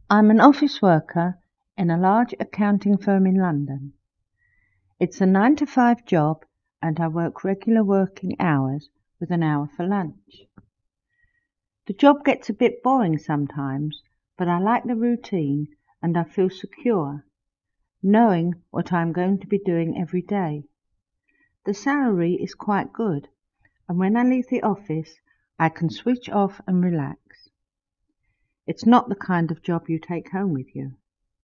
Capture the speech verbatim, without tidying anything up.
I'm an office worker in a large accounting firm in London. It's a nine to five job and I work regular working hours with an hour for lunch. The job gets a bit boring sometimes, but I like the routine and I feel secure, knowing what I'm going to be doing every day. The salary is quite good, and when I leave the office, I can switch off and relax. It's not the kind of job you take home with you.